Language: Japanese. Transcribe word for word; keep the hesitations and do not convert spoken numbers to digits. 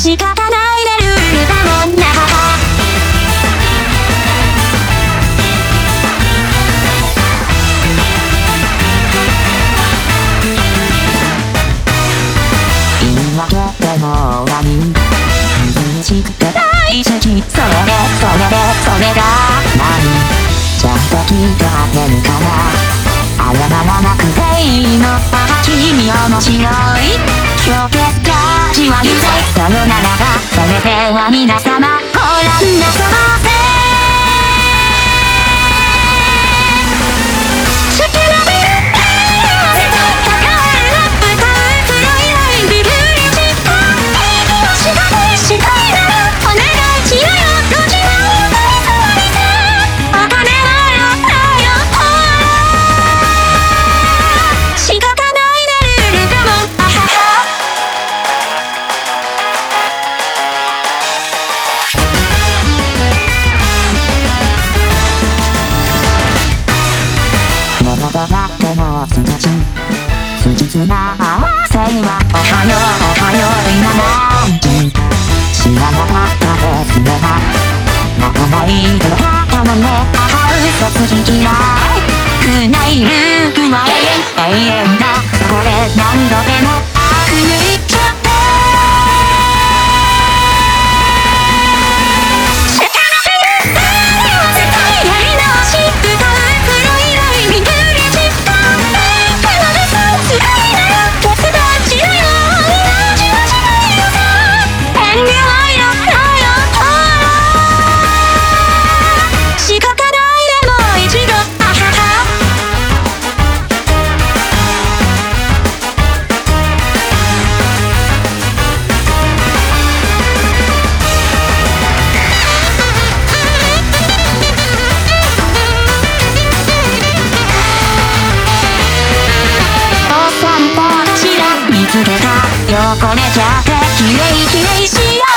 仕方ないでルールだもんな。言い訳でも終わり難しくて大好き。それでそれでそれが何ちゃんと聞いてあげるから謝らなくていいの。君面白い今日結果味わいたいさよならだ。それでは皆様ご覧なさませ。物だってもすがち不実な合わせはおはようおはよう今なんて知らなかったですね。泣かないではたまねあ嘘つき嫌いくないループは永遠永遠だ。これ何度でも悪抜いちゃって汚れちゃってきれいきれいしよう。